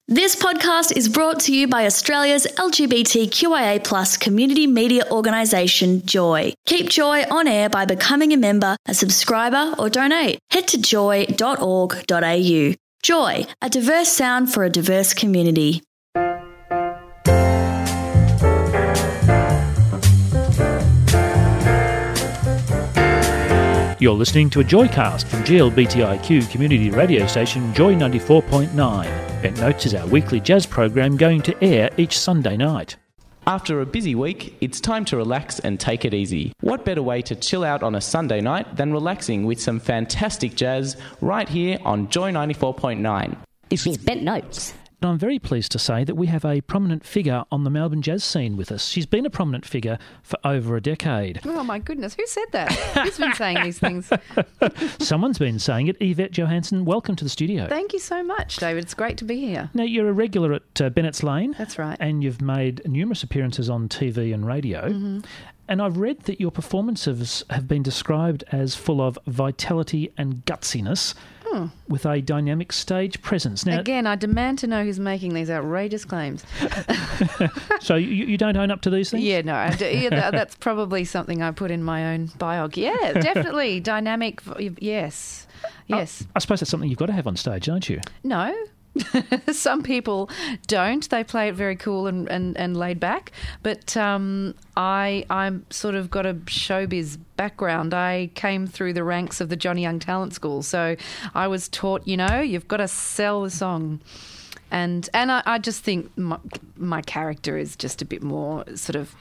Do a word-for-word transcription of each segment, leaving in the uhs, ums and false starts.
This podcast is brought to you by Australia's L G B T Q I A plus community media organisation, Joy. Keep Joy on air by becoming a member, a subscriber or donate. Head to joy dot org dot a u. Joy, a diverse sound for a diverse community. You're listening to a Joycast from G L B T I Q community radio station Joy ninety-four point nine. Bent Notes is our weekly jazz program going to air each Sunday night. After a busy week, it's time to relax and take it easy. What better way to chill out on a Sunday night than relaxing with some fantastic jazz right here on Joy ninety-four point nine. This is Bent Notes. And I'm very pleased to say that we have a prominent figure on the Melbourne jazz scene with us. She's been a prominent figure for over a decade. Oh, my goodness. Who said that? Who's been saying these things? Someone's been saying it. Yvette Johansson, welcome to the studio. Thank you so much, David. It's great to be here. Now, you're a regular at uh, Bennett's Lane. That's right. And you've made numerous appearances on T V and radio. Mm-hmm. And I've read that your performances have been described as full of vitality and gutsiness, hmm. with a dynamic stage presence. Now, Again, I demand to know who's making these outrageous claims. So you, you don't own up to these things? Yeah, no. I do, yeah, that, that's probably something I put in my own biog. Yeah, definitely. Dynamic. Yes. Yes. I, I suppose that's something you've got to have on stage, don't you? No. Some people don't. They play it very cool and, and, and laid back. But um, I, I'm sort of got a showbiz background. I came through the ranks of the Johnny Young Talent School. So I was taught, you know, you've got to sell the song. And and I, I just think my, my character is just a bit more sort of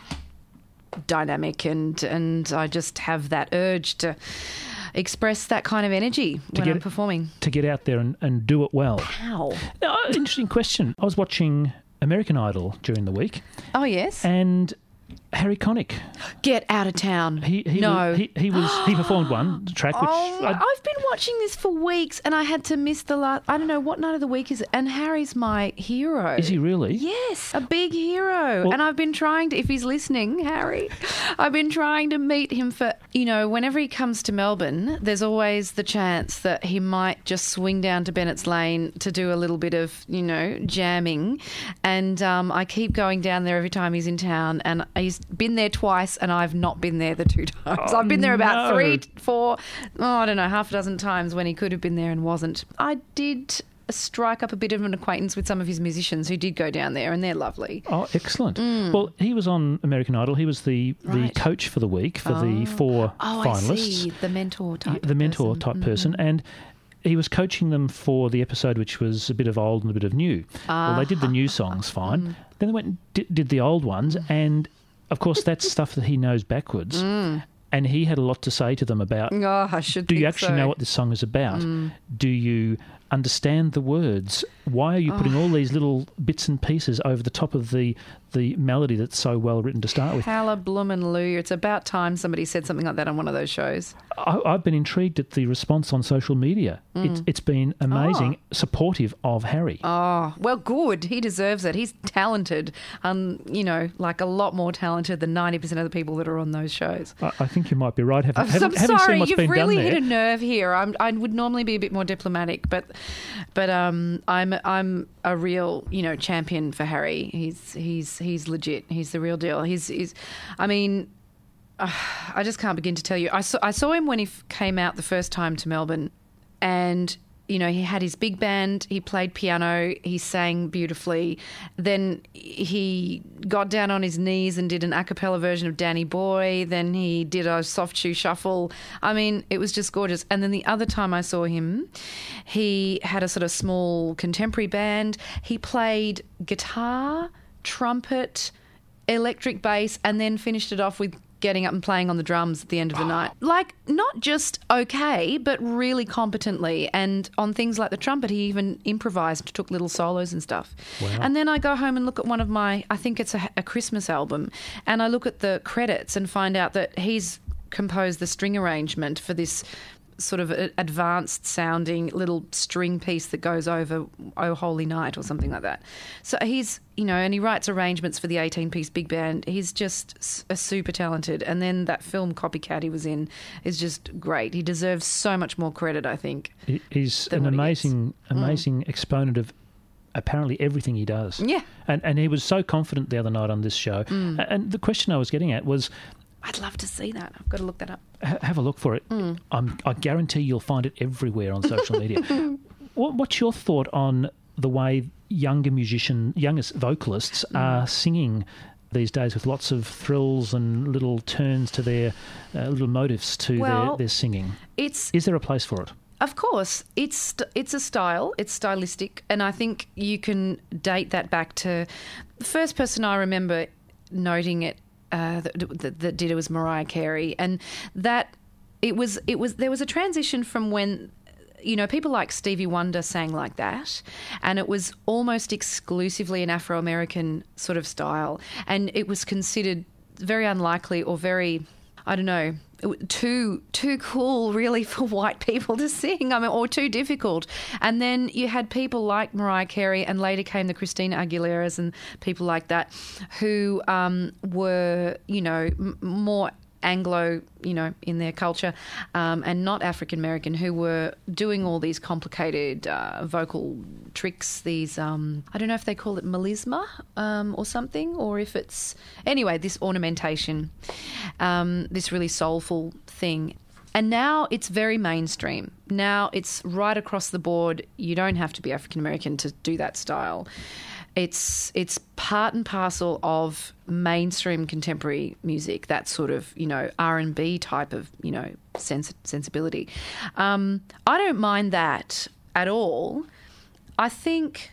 dynamic and, and I just have that urge to express that kind of energy when get, I'm performing. To get out there and, and do it well. How? Now, interesting question. I was watching American Idol during the week. Oh, yes. And Harry Connick. Get out of town. He, he no. Was, he, he was he performed one track which Oh, I, I've been watching this for weeks and I had to miss the last, I don't know, what night of the week is it? And Harry's my hero. Is he really? Yes, a big hero. Well, and I've been trying to, if he's listening, Harry, I've been trying to meet him for, you know, whenever he comes to Melbourne, there's always the chance that he might just swing down to Bennett's Lane to do a little bit of, you know, jamming. And um, I keep going down there every time he's in town and he's been there twice and I've not been there the two times. Oh, I've been there about no. three, four, oh, I don't know, half a dozen times when he could have been there and wasn't. I did strike up a bit of an acquaintance with some of his musicians who did go down there and they're lovely. Oh, excellent. Mm. Well, he was on American Idol. He was the, the Right. coach for the week for Oh. the four Oh, finalists. I see. The mentor type The mentor person. type Mm. person. And he was coaching them for the episode which was a bit of old and a bit of new. Well, they did the new songs fine. Mm. Then they went and did, did the old ones and, of course, that's stuff that he knows backwards. Mm. And he had a lot to say to them about, Oh, I should do you think actually so. know what this song is about? Mm. Do you understand the words? Why are you putting Oh. all these little bits and pieces over the top of the the melody that's so well written to start with? Hallelujah. It's about time somebody said something like that on one of those shows. I, I've been intrigued at the response on social media. Mm. It's, it's been amazing, supportive of Harry. Oh, well, good. He deserves it. He's talented. Um, you know, like a lot more talented than ninety percent of the people that are on those shows. I, I think you might be right. Having, I'm, having, I'm having sorry, seen what's you've been really done there. hit a nerve here. I'm, I would normally be a bit more diplomatic, but but um, I'm I'm a real, you know, champion for Harry. He's he's he's legit. He's the real deal. He's he's. I mean, uh, I just can't begin to tell you. I saw I saw him when he f- came out the first time to Melbourne, and you know, he had his big band, he played piano, he sang beautifully. Then he got down on his knees and did an a cappella version of Danny Boy. Then he did a soft shoe shuffle. I mean, it was just gorgeous. And then the other time I saw him, he had a sort of small contemporary band. He played guitar, trumpet, electric bass, and then finished it off with getting up and playing on the drums at the end of the night. Like, not just okay, but really competently. And on things like the trumpet, he even improvised, took little solos and stuff. Wow. And then I go home and look at one of my, I think it's a, a Christmas album, and I look at the credits and find out that he's composed the string arrangement for this sort of advanced sounding little string piece that goes over Oh Holy Night or something like that. So he's, you know, and he writes arrangements for the eighteen piece big band. He's just a super talented. And then that film Copycat he was in is just great. He deserves so much more credit, I think. He's than an what he amazing, gets. amazing Mm. exponent of apparently everything he does. Yeah. And and he was so confident the other night on this show. Mm. And the question I was getting at was, I'd love to see that. I've got to look that up. ha- have a look for it. Mm. I'm, I guarantee you'll find it everywhere on social media. What, what's your thought on the way younger musician, youngest vocalists Mm. are singing these days with lots of thrills and little turns to their uh, little motifs to Well, their, their singing? It's Is there a place for it? Of course, it's it's a style, it's stylistic, and I think you can date that back to the first person I remember noting it uh, that, that, that did it was Mariah Carey, and that it was it was there was a transition from when, you know, people like Stevie Wonder sang like that, and it was almost exclusively an Afro-American sort of style, and it was considered very unlikely or very, I don't know, too too cool really for white people to sing, I mean, or too difficult. And then you had people like Mariah Carey, and later came the Christina Aguileras and people like that, who um, were, you know, m- more Anglo, you know, in their culture, um, and not African American, who were doing all these complicated uh, vocal tricks. These, um, I don't know if they call it melisma um, or something, or if it's anyway, this ornamentation, um, this really soulful thing. And now it's very mainstream. Now it's right across the board. You don't have to be African American to do that style. It's it's part and parcel of mainstream contemporary music, that sort of, you know, R and B type of, you know, sens- sensibility. Um, I don't mind that at all. I think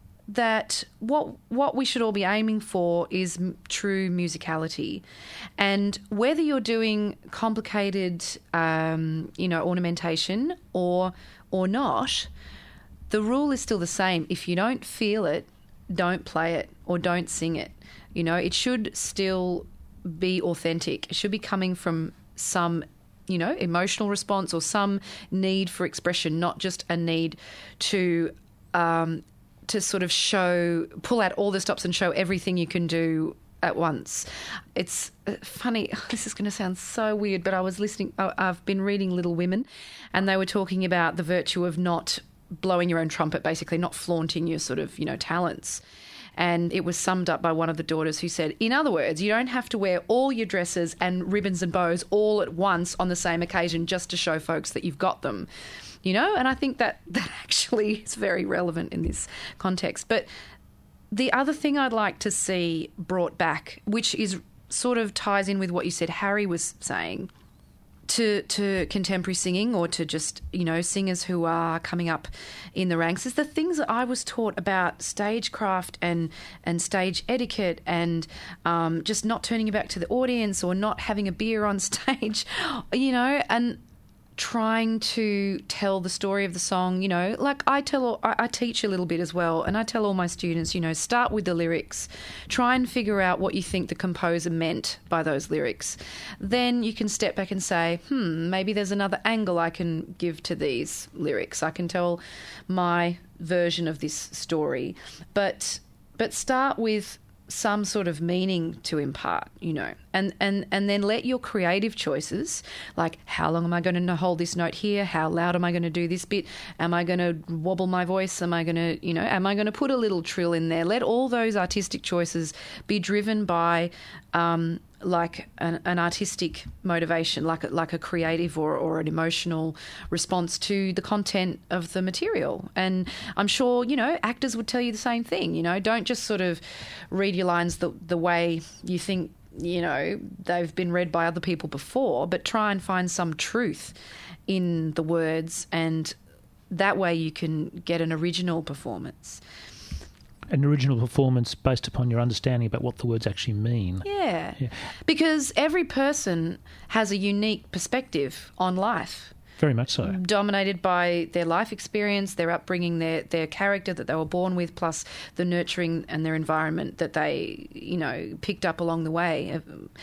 that what what we should all be aiming for is m- true musicality, and whether you're doing complicated, um, you know, ornamentation or or not, the rule is still the same. If you don't feel it, don't play it or don't sing it. You know, it should still be authentic. It should be coming from some, you know, emotional response or some need for expression, not just a need to um, to sort of show, pull out all the stops and show everything you can do at once. It's funny, this is going to sound so weird, but I was listening, I've been reading Little Women, and they were talking about the virtue of not blowing your own trumpet, basically, not flaunting your sort of, you know, talents. And it was summed up by one of the daughters who said, in other words, you don't have to wear all your dresses and ribbons and bows all at once on the same occasion just to show folks that you've got them, you know? And I think that that actually is very relevant in this context. But the other thing I'd like to see brought back, which is sort of ties in with what you said Harry was saying, to to contemporary singing, or to just, you know, singers who are coming up in the ranks, is the things that I was taught about stagecraft and and stage etiquette, and um, just not turning your back to the audience or not having a beer on stage, you know, and trying to tell the story of the song. You know, like I tell, I, I teach a little bit as well, and I tell all my students, you know, start with the lyrics, try and figure out what you think the composer meant by those lyrics. Then you can step back and say, hmm, maybe there's another angle I can give to these lyrics. I can tell my version of this story, but but start with some sort of meaning to impart, you know, and, and, and then let your creative choices, like how long am I going to hold this note here? How loud am I going to do this bit? Am I going to wobble my voice? Am I going to, you know, am I going to put a little trill in there? Let all those artistic choices be driven by um, like an, an artistic motivation, like a, like a creative or, or an emotional response to the content of the material. And I'm sure, you know, actors would tell you the same thing, you know, don't just sort of read your lines the, the way you think, you know, they've been read by other people before, but try and find some truth in the words, and that way you can get an original performance. An original performance based upon your understanding about what the words actually mean. Yeah. yeah. Because every person has a unique perspective on life. Very much so. Dominated by their life experience, their upbringing, their their character that they were born with, plus the nurturing and their environment that they, you know, picked up along the way.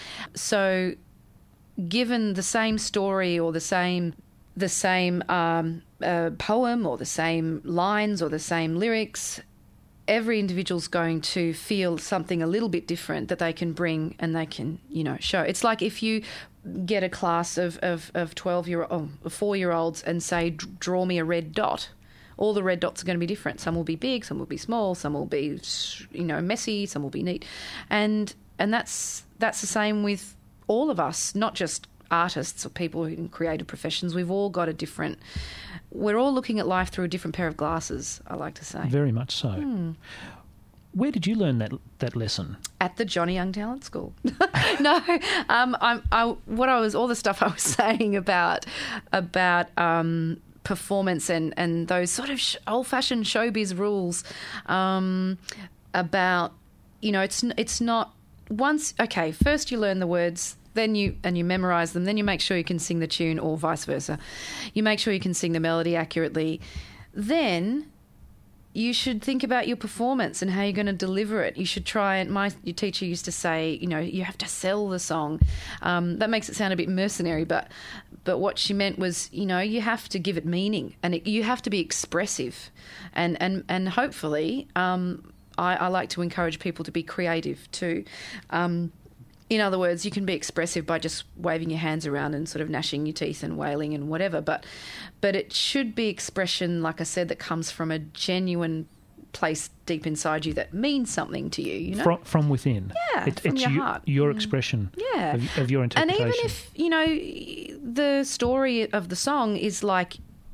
So given the same story or the same the same um, uh, poem or the same lines or the same lyrics, every individual's going to feel something a little bit different that they can bring and they can, you know, show. It's like if you get a class of, of, of twelve-year, oh, four-year-olds and say, draw me a red dot all the red dots are going to be different. Some will be big, some will be small, some will be, you know, messy, some will be neat. And and that's that's the same with all of us, not just artists or people in creative professions. We've all got a different... We're all looking at life through a different pair of glasses, I like to say. Very much so. Hmm. Where did you learn that that lesson? At the Johnny Young Talent School. no, um, I'm, I, what I was, all the stuff I was saying about about um, performance and, and those sort of sh- old-fashioned showbiz rules um, about, you know, it's it's not once. Okay, first you learn the words. Then you and you memorise them. Then you make sure you can sing the tune, or vice versa. You make sure you can sing the melody accurately. Then you should think about your performance and how you're going to deliver it. You should try and my your teacher used to say, you know, you have to sell the song. Um, that makes it sound a bit mercenary, but but what she meant was, you know, you have to give it meaning and it, you have to be expressive, and and and hopefully, um, I, I like to encourage people to be creative too. Um, In other words, you can be expressive by just waving your hands around and sort of gnashing your teeth and wailing and whatever, but but it should be expression, like I said, that comes from a genuine place deep inside you that means something to you, you know? From, from within. Yeah, it, from it's your you, heart. your Mm. expression Yeah. of, of your interpretation. And even if, you know, the story of the song is like,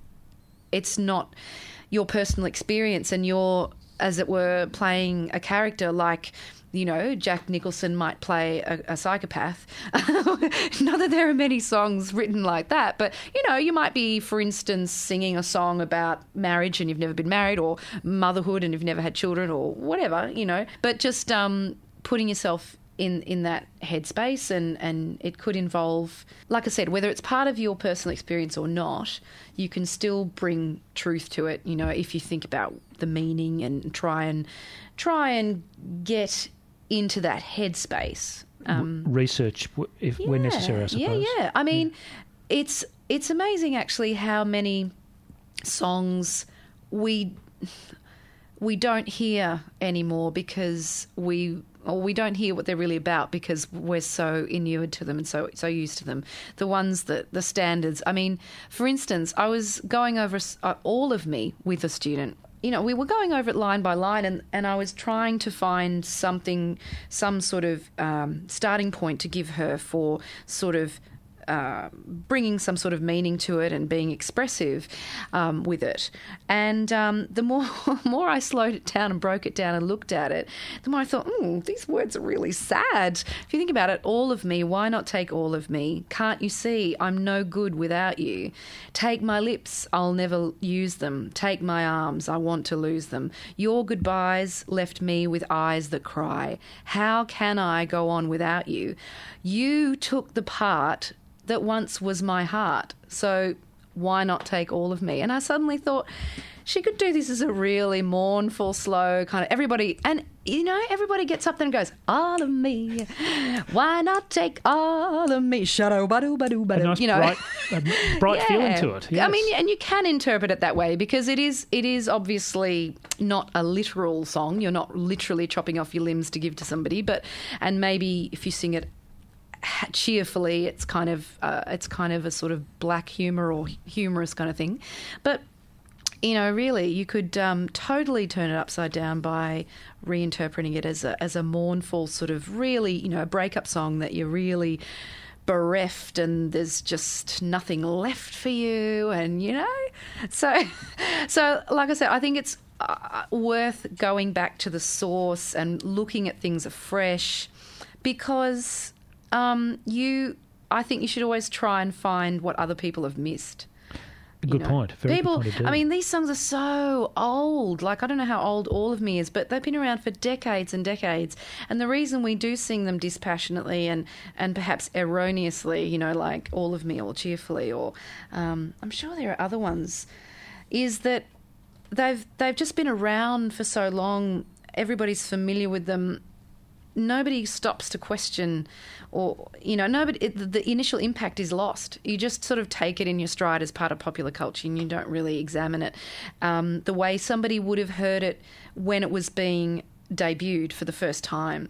it's not your personal experience and you're, as it were, playing a character like... You know, Jack Nicholson might play a, a psychopath. Not that there are many songs written like that, but, you know, you might be, for instance, singing a song about marriage and you've never been married, or motherhood and you've never had children, or whatever, you know. But just um, putting yourself in, in that headspace, and, and it could involve, like I said, whether it's part of your personal experience or not, you can still bring truth to it, you know, if you think about the meaning and try and try and get into that headspace. Um, Research if yeah, where necessary, I suppose. Yeah, yeah. I mean, yeah. it's it's amazing actually how many songs we we don't hear anymore because we or we don't hear what they're really about because we're so inured to them and so so used to them. The ones that the standards. I mean, for instance, I was going over uh, All of Me with a student. You know, we were going over it line by line, and, and I was trying to find something, some sort of um, starting point to give her for sort of uh, bringing some sort of meaning to it and being expressive um, with it. And um, the more more I slowed it down and broke it down and looked at it, the more I thought, hmm, these words are really sad. If you think about it, all of me, why not take all of me? Can't you see I'm no good without you? Take my lips, I'll never use them. Take my arms, I want to lose them. Your goodbyes left me with eyes that cry. How can I go on without you? You took the part that once was my heart, so why not take all of me? And I suddenly thought she could do this as a really mournful, slow kind of everybody, and you know, everybody gets up there and goes, all of me, why not take all of me? Shado badu badu badu. A nice you know, bright, a bright yeah. feeling to it. Yes. I mean, and you can interpret it that way because it is it is obviously not a literal song. You're not literally chopping off your limbs to give to somebody, but and maybe if you sing it cheerfully, it's kind of uh, it's kind of a sort of black humour or humorous kind of thing. But you know, really, you could um, totally turn it upside down by reinterpreting it as a as a mournful sort of really, you know, a breakup song that you're really bereft and there's just nothing left for you, and you know, so so like I said, I think it's uh, worth going back to the source and looking at things afresh because. Um, you, I think you should always try and find what other people have missed. Good know. point. Very people, good point I mean, these songs are so old. Like, I don't know how old All of Me is, but they've been around for decades and decades. And the reason we do sing them dispassionately and, and perhaps erroneously, you know, like All of Me or Cheerfully, or um, I'm sure there are other ones, is that they've they've just been around for so long. Everybody's familiar with them. Nobody stops to question, or you know, nobody. It, the initial impact is lost. You just sort of take it in your stride as part of popular culture, and you don't really examine it um, the way somebody would have heard it when it was being debuted for the first time.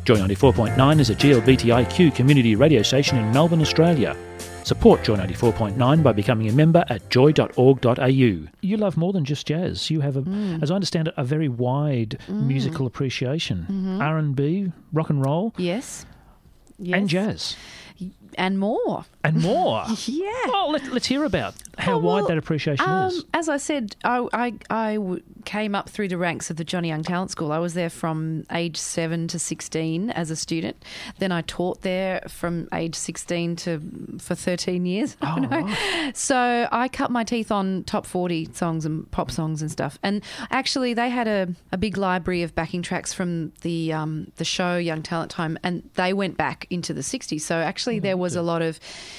Joy ninety-four point nine is a G L B T I Q community radio station in Melbourne, Australia. Support Joy ninety-four point nine by becoming a member at joy dot org dot a u. You love more than just jazz. You have, a, mm. as I understand it, a very wide mm. musical appreciation. Mm-hmm. R and B, rock and roll. Yes. yes. And jazz. And more. And more. yeah. Well, let, let's hear about how oh, well, wide that appreciation um, is. As I said, I, I, I w- came up through the ranks of the Johnny Young Talent School. I was there from age seven to sixteen as a student. Then I taught there from age sixteen to for thirteen years. I don't oh, know. Right. So I cut my teeth on top forty songs and pop songs and stuff. And actually, they had a, a big library of backing tracks from the um, the show Young Talent Time, and they went back into the sixties. So actually, oh, there was a lot of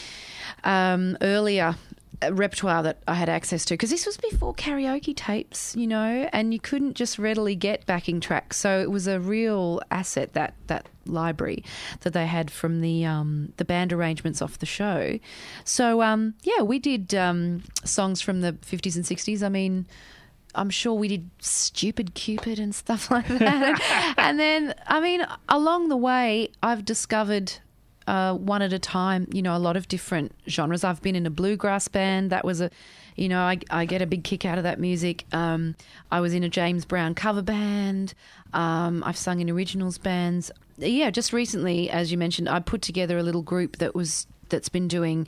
um, earlier repertoire that I had access to, because this was before karaoke tapes, you know, and you couldn't just readily get backing tracks. So it was a real asset, that that library that they had from the um, the band arrangements off the show. So um, yeah, we did um, songs from the fifties and sixties. I mean, I'm sure we did Stupid Cupid and stuff like that. And then, I mean, along the way, I've discovered Uh, one at a time, you know, a lot of different genres. I've been in a bluegrass band. That was a, you know, I, I get a big kick out of that music. Um, I was in a James Brown cover band. Um, I've sung in originals bands. Yeah, just recently, as you mentioned, I put together a little group that was that's been doing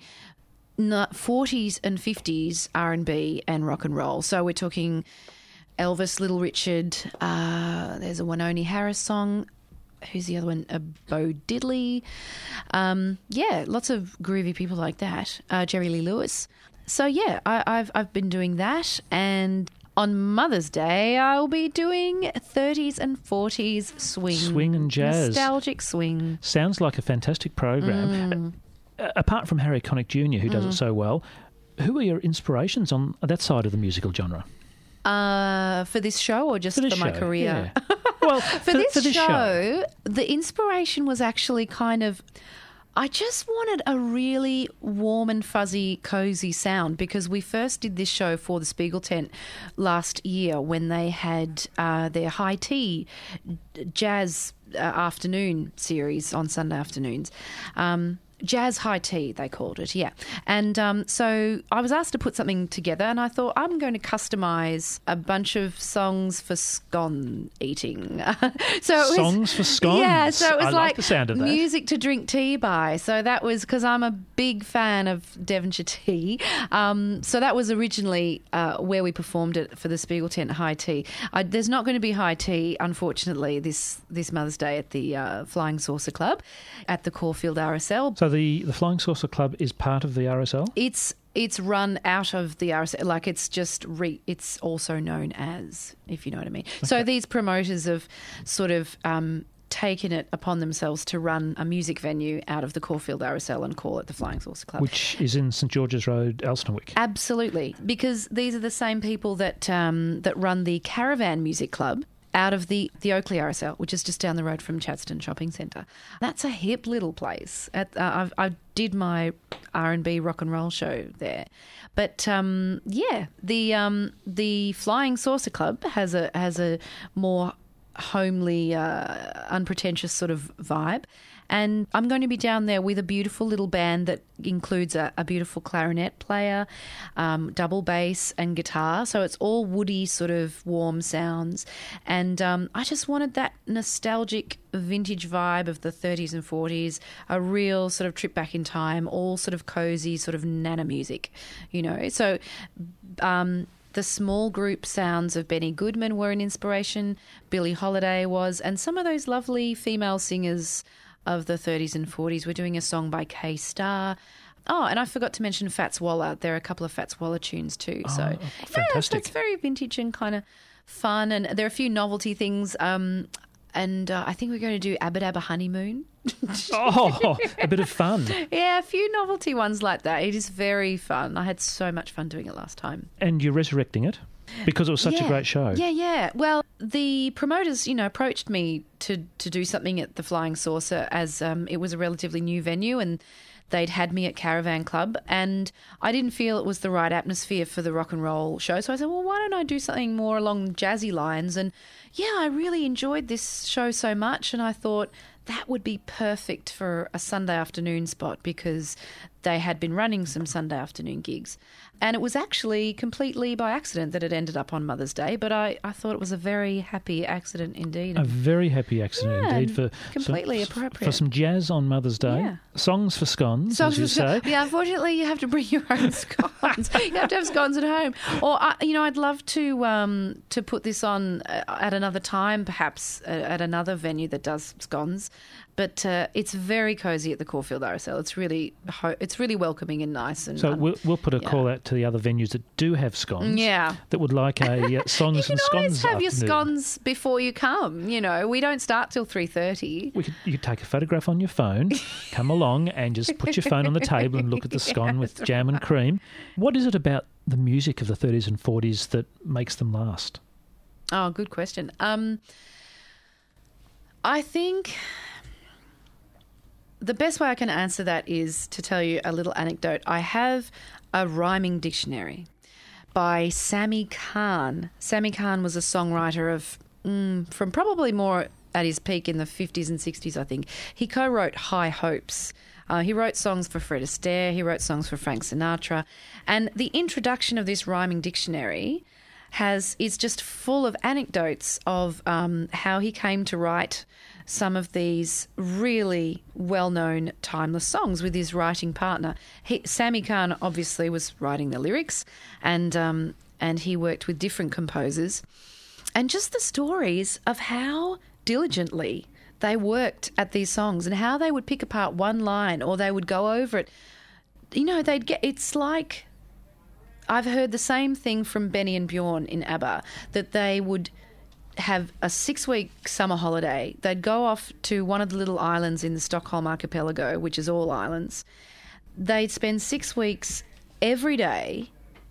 forties and fifties R and B and rock and roll. So we're talking Elvis, Little Richard. Uh, there's a Wynonie Harris song. Who's the other one? Uh, Bo Diddley. Um, yeah, lots of groovy people like that. Uh, Jerry Lee Lewis. So yeah, I, I've I've been doing that, and on Mother's Day I'll be doing thirties and forties swing, swing and jazz, nostalgic swing. Sounds like a fantastic program. Mm. Uh, apart from Harry Connick Junior, who does mm. it so well, who are your inspirations on that side of the musical genre? Uh, for this show, or just for, for show, my career? Yeah. Well, for, for, this, for this show, show, the inspiration was actually kind of, I just wanted a really warm and fuzzy, cozy sound, because we first did this show for the Spiegel Tent last year when they had uh, their high tea jazz uh, afternoon series on Sunday afternoons. Um, Jazz High Tea, they called it, yeah. And um, so I was asked to put something together, and I thought I'm going to customise a bunch of songs for scone eating. so it was, songs for scones? Yeah, so it was I like, like the sound of that. Music to drink tea by. So that was because I'm a big fan of Devonshire tea. Um, so that was originally uh, where we performed it for the Spiegel Tent High Tea. I, there's not going to be high tea, unfortunately, this, this Mother's Day at the uh, Flying Saucer Club at the Caulfield R S L. So the, the Flying Saucer Club is part of the R S L? It's it's run out of the R S L, like it's just re, it's also known as, if you know what I mean. Okay. So these promoters have sort of um, taken it upon themselves to run a music venue out of the Caulfield R S L and call it the Flying Saucer Club, which is in St George's Road, Elsternwick. Absolutely, because these are the same people that um, that run the Caravan Music Club out of the, the Oakley R S L, which is just down the road from Chadstone Shopping Centre. That's a hip little place. At, uh, I, I did my R and B rock and roll show there. But, um, yeah, the um, the Flying Saucer Club has a has a more homely, uh, unpretentious sort of vibe. And I'm going to be down there with a beautiful little band that includes a, a beautiful clarinet player, um, double bass and guitar. So it's all woody sort of warm sounds. And um, I just wanted that nostalgic vintage vibe of the thirties and forties, a real sort of trip back in time, all sort of cozy sort of nana music, you know. So um, the small group sounds of Benny Goodman were an inspiration, Billie Holiday was, and some of those lovely female singers of the thirties and forties. We're doing a song by Kay Starr. Oh, and I forgot to mention Fats Waller. There are a couple of Fats Waller tunes too. Oh, so fantastic. Yeah, so it's very vintage and kind of fun. And there are a few novelty things. Um, and uh, I think we're going to do Abba Dabba Honeymoon. Oh, a bit of fun. Yeah, a few novelty ones like that. It is very fun. I had so much fun doing it last time. And you're resurrecting it? Because it was such yeah. a great show. Yeah, yeah. Well, the promoters, you know, approached me to, to do something at the Flying Saucer as um, it was a relatively new venue, and they'd had me at Caravan Club, and I didn't feel it was the right atmosphere for the rock and roll show. So I said, well, why don't I do something more along jazzy lines? And yeah, I really enjoyed this show so much, and I thought that would be perfect for a Sunday afternoon spot because they had been running some Sunday afternoon gigs. And it was actually completely by accident that it ended up on Mother's Day, but I, I thought it was a very happy accident indeed. A very happy accident yeah, indeed for completely some, appropriate. For some jazz on Mother's Day. Yeah. Songs for scones, Songs as you for sc- say. Yeah, unfortunately you have to bring your own scones. You have to have scones at home. Or, uh, you know, I'd love to um, to put this on uh, at another time, perhaps uh, at another venue that does scones. But uh, it's very cosy at the Caulfield R S L. It's really ho- it's really welcoming and nice. And so um, we'll, we'll put a yeah. call out to the other venues that do have scones. Yeah. That would like a uh, songs you can and scones always have your afternoon. scones before you come. You know, we don't start till three thirty. We could, you could take a photograph on your phone, come along and just put your phone on the table and look at the scone Yeah, with that's jam and cream. What is it about the music of the thirties and forties that makes them last? Oh, good question. Um, I think the best way I can answer that is to tell you a little anecdote. I have a rhyming dictionary by Sammy Khan. Sammy Khan was a songwriter of mm, from probably more at his peak in the fifties and sixties, I think. He co-wrote High Hopes. Uh, he wrote songs for Fred Astaire. He wrote songs for Frank Sinatra. And the introduction of this rhyming dictionary has is just full of anecdotes of um, how he came to write some of these really well-known timeless songs with his writing partner. He, Sammy Khan obviously was writing the lyrics, and um, and he worked with different composers. And just the stories of how diligently they worked at these songs and how they would pick apart one line or they would go over it. You know, they'd get, it's like, I've heard the same thing from Benny and Bjorn in ABBA, that they would have a six-week summer holiday. They'd go off to one of the little islands in the Stockholm archipelago, which is all islands. They'd spend six weeks every day,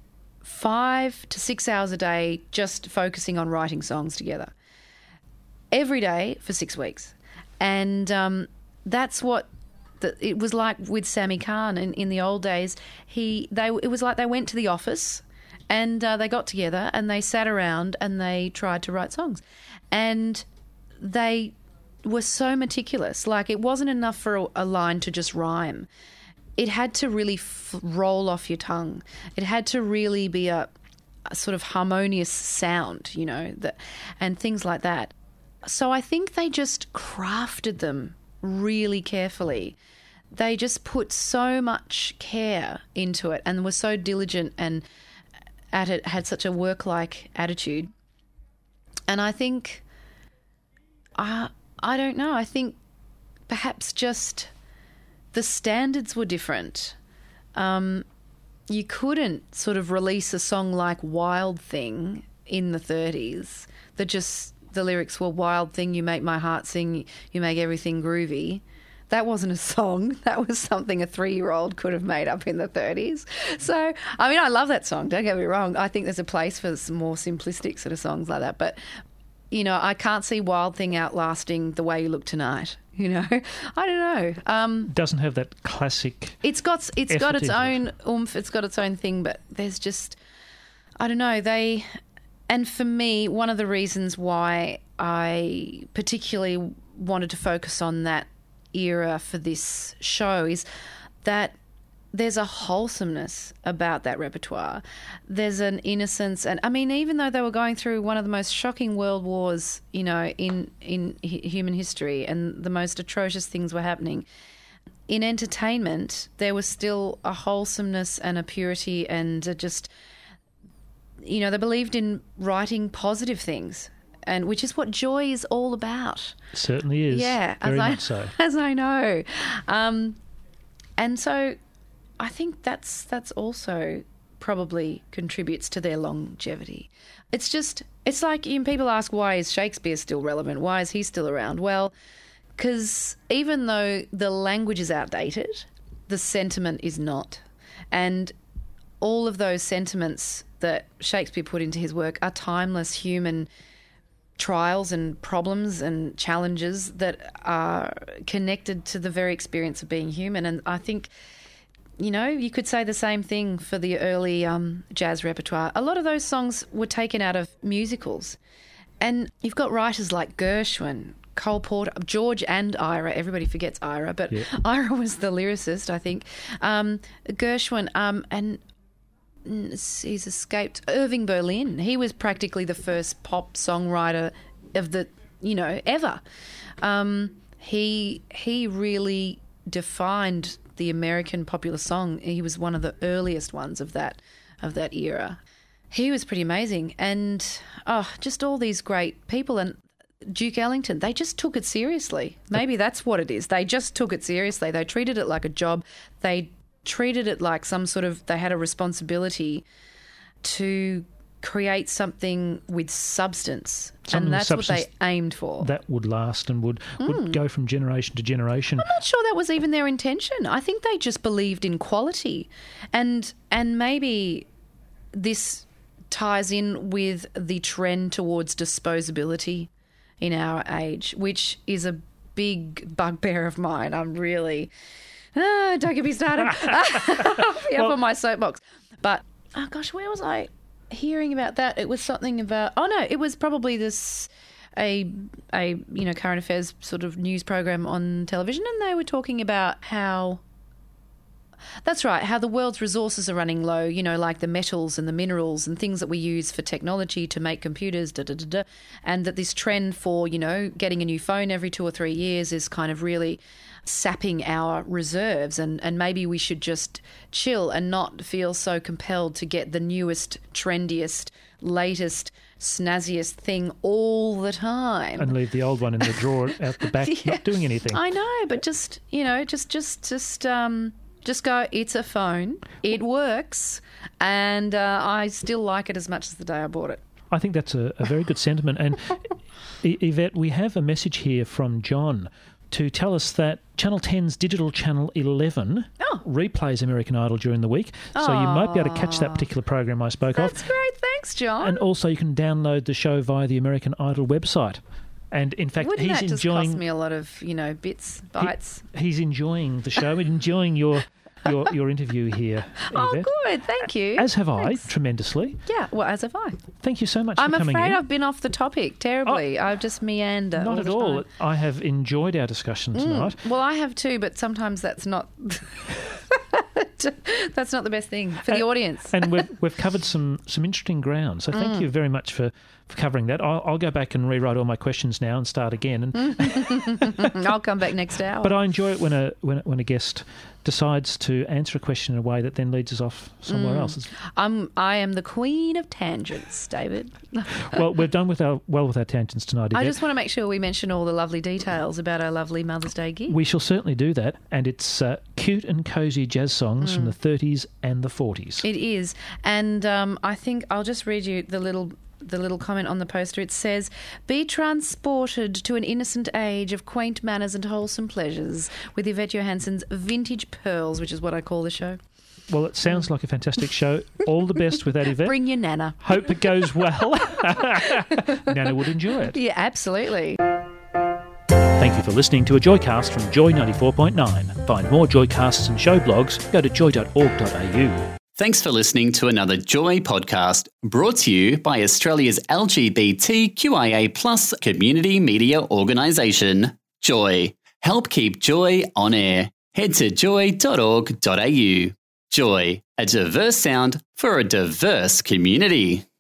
five to six hours a day, just focusing on writing songs together. Every day for six weeks. And um, that's what the, it was like with Sammy Khan. In, in the old days, he they it was like they went to the office and uh, they got together and they sat around and they tried to write songs. And they were so meticulous. Like, it wasn't enough for a, a line to just rhyme. It had to really f- roll off your tongue. It had to really be a, a sort of harmonious sound, you know, that, and things like that. So I think they just crafted them really carefully. They just put so much care into it and were so diligent and at it, had such a work-like attitude. And I think, I, I don't know, I think perhaps just the standards were different. Um, you couldn't sort of release a song like Wild Thing in the thirties that just... the lyrics were wild thing, you make my heart sing, you make everything groovy. That wasn't a song. That was something a three-year-old could have made up in the thirties. So, I mean, I love that song, don't get me wrong. I think there's a place for some more simplistic sort of songs like that. But, you know, I can't see Wild Thing outlasting The Way You Look Tonight, you know. I don't know. Um, Doesn't have that classic It's got, it's got its effort own into oomph, it's got its own thing, but there's just, I don't know, they... And for me, one of the reasons why I particularly wanted to focus on that era for this show is that there's a wholesomeness about that repertoire. There's an innocence. And, I mean, even though they were going through one of the most shocking world wars, you know, in, in human history, and the most atrocious things were happening, in entertainment, there was still a wholesomeness and a purity and a just... You know, they believed in writing positive things, and which is what joy is all about. It certainly is. Yeah, very as much I, so. As I know, um, and so I think that's that's also probably contributes to their longevity. It's just it's like you know, people ask, why is Shakespeare still relevant? Why is he still around? Well, because even though the language is outdated, the sentiment is not, and all of those sentiments that Shakespeare put into his work are timeless human trials and problems and challenges that are connected to the very experience of being human. And I think, you know, you could say the same thing for the early um, jazz repertoire. A lot of those songs were taken out of musicals. And you've got writers like Gershwin, Cole Porter, George and Ira. Everybody forgets Ira, but Yeah. Ira was the lyricist, I think. Um, Gershwin, um, and he's escaped Irving Berlin. He was practically the first pop songwriter of the, you know, ever. Um, he he really defined the American popular song. He was one of the earliest ones of that of that era. He was pretty amazing, and oh, just all these great people. And Duke Ellington, they just took it seriously. Maybe that's what it is. They just took it seriously. They treated it like a job. They treated it like some sort of, they had a responsibility to create something with substance. Something and that's with what substance they aimed for. that would last and would, Hmm. would go from generation to generation. I'm not sure that was even their intention. I think they just believed in quality. And and maybe this ties in with the trend towards disposability in our age, which is a big bugbear of mine. I'm really, ah, don't get me started. I'll be up Well- on my soapbox. But, oh gosh, where was I hearing about that? It was something about, oh no, it was probably this, a, a you know, current affairs sort of news program on television, and they were talking about how, that's right, how the world's resources are running low, you know, like the metals and the minerals and things that we use for technology to make computers, da, da, da, da, and that this trend for, you know, getting a new phone every two or three years is kind of really sapping our reserves, and, and maybe we should just chill and not feel so compelled to get the newest, trendiest, latest, snazziest thing all the time. And leave the old one in the drawer out the back, Yeah. not doing anything. I know, but just, you know, just, just, just, um, just go, it's a phone, it works, and uh, I still like it as much as the day I bought it. I think that's a, a very good sentiment. And Y- Yvette, we have a message here from John to tell us that Channel ten's digital channel eleven Oh. replays American Idol during the week. So you might be able to catch that particular program I spoke That's of. great, thanks, John. And also you can download the show via the American Idol website. And in fact, Wouldn't he's that just enjoying cost me a lot of, you know, bits, bites? he's enjoying the show and enjoying your your your interview here, Oh, Yvette. good, thank you. As have I, Thanks. tremendously. Yeah, well, as have I. Thank you so much I'm for coming afraid in. I've been off the topic terribly. I've just meander. Not all at the all. time. I have enjoyed our discussion tonight. Well, I have too, but sometimes that's not. That's not the best thing for the Uh, audience. And we've we've covered some some interesting ground. So thank Mm. you very much for, for covering that. I'll, I'll go back and rewrite all my questions now and start again. And I'll come back next hour. but I enjoy it when a when a, when a guest decides to answer a question in a way that then leads us off somewhere Mm. else. It's- I'm I am the queen of tangents, David. well, we've done with our well with our tangents tonight. I Yvette. just want to make sure we mention all the lovely details about our lovely Mother's Day gig. We shall certainly do that, and it's uh, cute and cosy jazz songs Mm. from the thirties and the forties. It is, and um, I think I'll just read you the little the little comment on the poster. It says, "Be transported to an innocent age of quaint manners and wholesome pleasures with Yvette Johansson's Vintage Pearls," which is what I call the show. Well, it sounds like a fantastic show. All the best with that, Yvette. Bring your nana. Hope it goes well. Nana would enjoy it. Yeah, absolutely. Thank you for listening to a Joycast from Joy ninety-four point nine. Find more Joycasts and show blogs. Go to joy dot org dot a u. Thanks for listening to another Joy podcast brought to you by Australia's L G B T Q I A plus community media organisation, Joy. Help keep Joy on air. Head to joy dot org dot a u. Joy, a diverse sound for a diverse community.